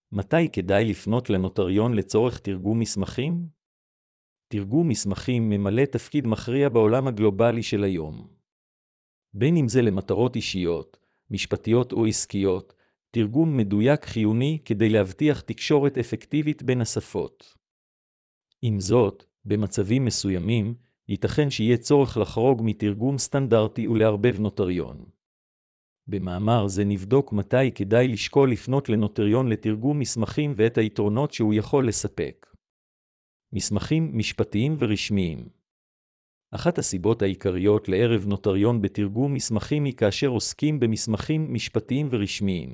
מתי כדאי לפנות לנוטריון לצורך תרגום מסמכים? תרגום מסמכים ממלא תפקיד מכריע בעולם הגלובלי של היום. בין אם זה למטרות אישיות, משפטיות או עסקיות, תרגום מדויק חיוני כדי להבטיח תקשורת אפקטיבית בין השפות. עם זאת, במצבים מסוימים, ייתכן שיהיה צורך לחרוג מתרגום סטנדרטי ולערבב נוטריון. במאמר זה נבדוק מתי כדאי לשקול לפנות לנוטריון לתרגום מסמכים ואת היתרונות שהוא יכול לספק. מסמכים משפטיים ורשמיים. אחת הסיבות העיקריות לערב נוטריון בתרגום מסמכים היא כאשר עוסקים במסמכים משפטיים ורשמיים.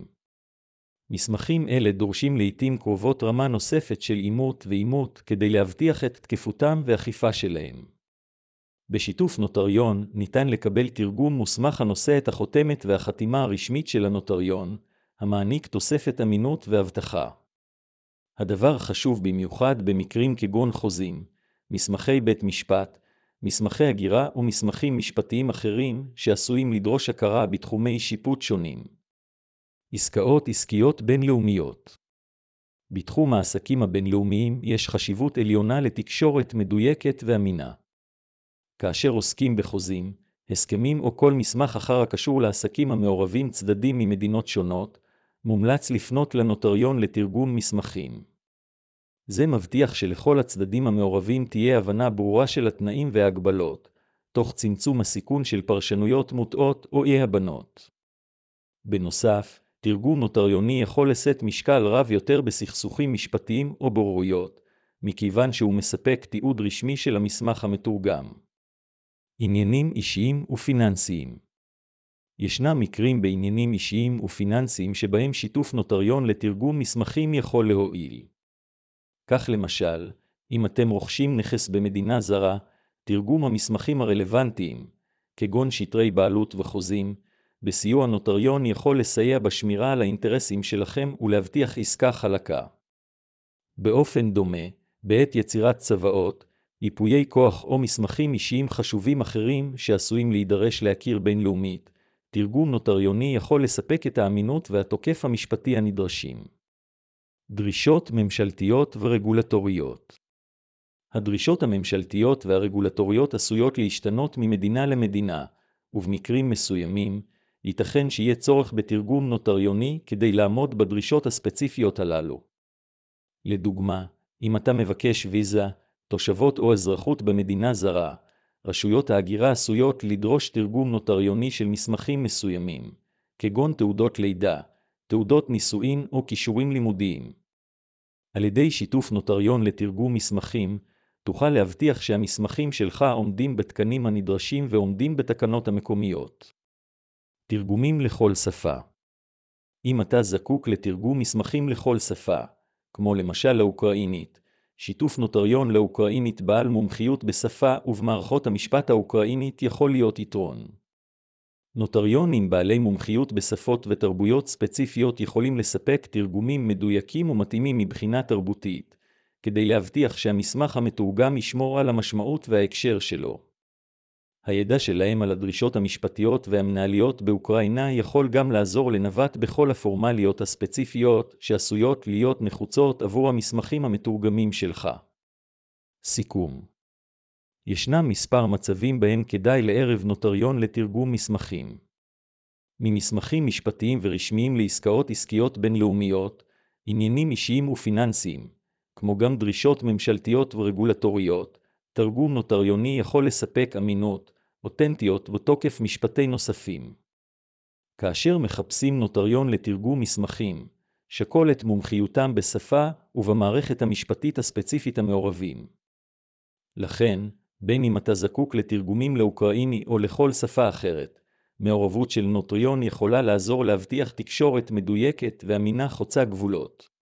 מסמכים אלה דורשים לעתים קרובות רמה נוספת של אימות ואימות כדי להבטיח את תקפותם ואכיפה שלהם. בשיתוף נוטריון ניתן לקבל תרגום מוסמך הנושא את החותמת והחתימה הרשמית של הנוטריון, המעניק תוספת אמינות והבטחה. הדבר חשוב במיוחד במקרים כגון חוזים, מסמכי בית משפט, מסמכי הגירה ומסמכים משפטיים אחרים שעשויים לדרוש הכרה בתחומי שיפוט שונים. עסקאות עסקיות בינלאומיות. בתחום העסקים הבינלאומיים יש חשיבות עליונה לתקשורת מדויקת ואמינה. כאשר עוסקים בחוזים, הסכמים או כל מסמך אחר הקשור לעסקים המעורבים צדדים ממדינות שונות, מומלץ לפנות לנוטריון לתרגום מסמכים. זה מבטיח שלכל הצדדים המעורבים תהיה הבנה ברורה של התנאים וההגבלות, תוך צמצום הסיכון של פרשנויות מוטעות או אי-הבנות. בנוסף, תרגום נוטריוני יכול לשאת משקל רב יותר בסכסוכים משפטיים או בוררויות, מכיוון שהוא מספק תיעוד רשמי של המסמך המתורגם. עניינים אישיים ופיננסיים. ישנם מקרים בעניינים אישיים ופיננסיים שבהם שיתוף נוטריון לתרגום מסמכים יכול להועיל. כך למשל, אם אתם רוכשים נכס במדינה זרה, תרגום המסמכים הרלוונטיים, כגון שטרי בעלות וחוזים, בסיוע נוטריון יכול לסייע בשמירה על האינטרסים שלכם ולהבטיח עסקה חלקה. באופן דומה, בעת יצירת צוואות, ייפויי כוח או מסמכים אישיים חשובים אחרים שעשויים להידרש להכיר בינלאומית, תרגום נוטריוני יכול לספק את האמינות והתוקף המשפטי הנדרשים. דרישות ממשלתיות ורגולטוריות. הדרישות הממשלתיות והרגולטוריות עשויות להשתנות ממדינה למדינה, ובמקרים מסוימים, ייתכן שיהיה צורך בתרגום נוטריוני כדי לעמוד בדרישות הספציפיות הללו. לדוגמה, אם אתה מבקש ויזה, תושבות או אזרחות במדינה זרה, רשויות ההגירה עשויות לדרוש תרגום נוטריוני של מסמכים מסוימים, כגון תעודות לידה, תעודות נישואין או כישורים לימודיים. על ידי שיתוף נוטריון לתרגום מסמכים, תוכל להבטיח שהמסמכים שלך עומדים בתקנים הנדרשים ועומדים בתקנות המקומיות. תרגומים לכל שפה. אם אתה זקוק לתרגום מסמכים לכל שפה, כמו למשל לאוקראינית, שיתוף נוטריון לאוקראינית בעל מומחיות בשפה ובמערכות המשפט האוקראינית יכול להיות יתרון. נוטריונים בעלי מומחיות בשפות ותרבויות ספציפיות יכולים לספק תרגומים מדויקים ומתאימים מבחינה תרבותית, כדי להבטיח שהמסמך המתורגם ישמור על המשמעות וההקשר שלו. הידע שלהם על הדרישות המשפטיות והמנהליות באוקראינה יכול גם לעזור לנווט בכל הפורמליות הספציפיות שעשויות להיות נחוצות עבור המסמכים המתורגמים שלך. סיכום. ישנם מספר מצבים בהם כדאי לערב נוטריון לתרגום מסמכים. ממסמכים משפטיים ורשמיים לעסקאות עסקיות בינלאומיות, עניינים אישיים ופיננסיים, כמו גם דרישות ממשלתיות ורגולטוריות, תרגום נוטריוני יכול לספק אמינות, אותנטיות ותוקף משפטי נוספים. כאשר מחפשים נוטריון לתרגום מסמכים, שקול את מומחיותם בשפה ובמערכת המשפטית הספציפית המעורבים. לכן, בין אם אתה זקוק לתרגומים לאוקראיני או לכל שפה אחרת, מעורבות של נוטריון יכולה לעזור להבטיח תקשורת מדויקת ואמינה חוצה גבולות.